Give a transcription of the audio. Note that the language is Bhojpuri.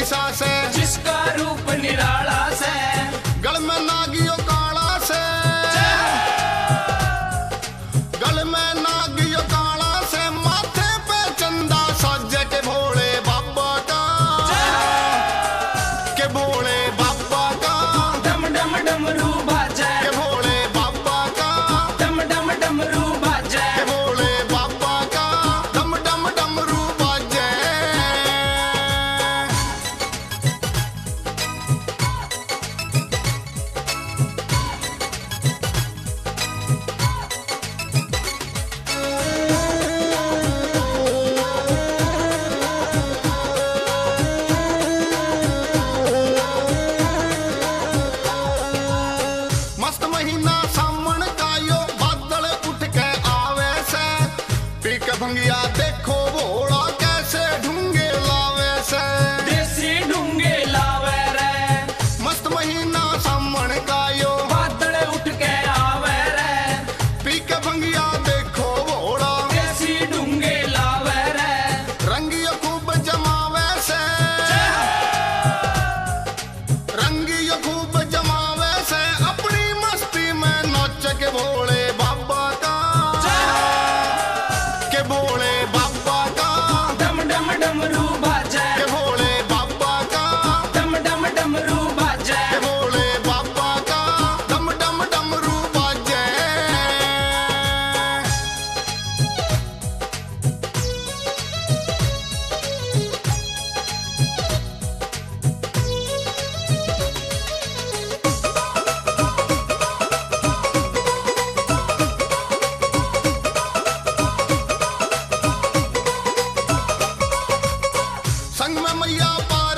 दिशा से, जिसका रूप निराला से, गल में नागियो काला से, गल में नागियो काला से, माथे पे चंदा साजे के भोले बाबा का, के भोले बाबा का, डम डम डमरू बाजे, के भोले बाबा का, डम डम डमरू बाजे, के भोले बाबा का, डम डम डमरू बाजे। मस्त महीना सावन का यो बादल उठ के आवे से, पी के भंगिया देखो भोला कैसे ढूंगे लावे से, देसी ढूंगे लावे रे, मस्त महीना सावन का यो बादल उठ के आवे रे, पी के भंगिया देखो भोला, देसी ढूंगे लावे रे, रंगियो खूब जमावे से, रंगियो खूब जमावे से, अपनी मस्ती में नाच के भोले बाबा का, के भोले बाबा का, डम डम डमरू बाजे, के भोले बाबा का, डम डम डमरू बाजे, के भोले बाबा का, डम डम डमरू बाजे। संग में मैया